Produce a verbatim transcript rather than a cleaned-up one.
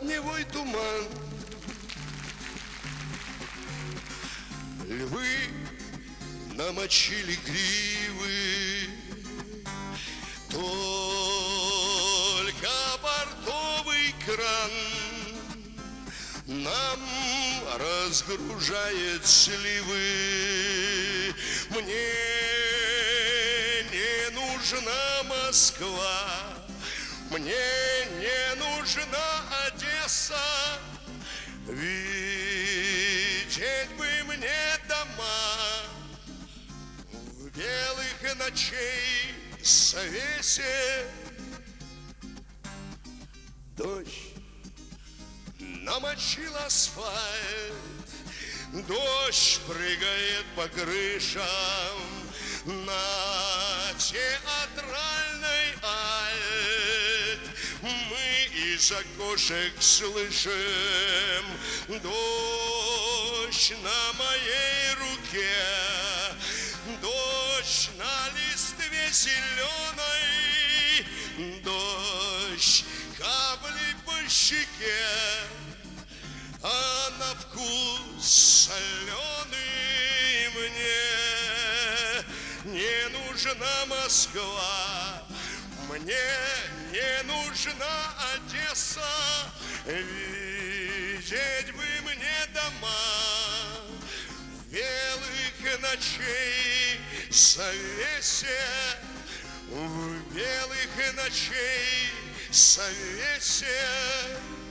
Невой туман. Львы намочили гривы, только портовый кран нам разгружает сливы. Мне не нужна Москва, мне не нужна Одесса, видеть бы мне дома в белых ночей совесе. Дождь намочил асфальт, дождь прыгает по крышам на театральной альт. Мы из окошек слышим дождь на моей руке, дождь на листве зеленой, дождь капли по щеке, а на вкус соленый. Мне не нужна Москва, мне не нужна Одесса, видеть бы мне дома в белых ночей совесе, в белых ночей совесе.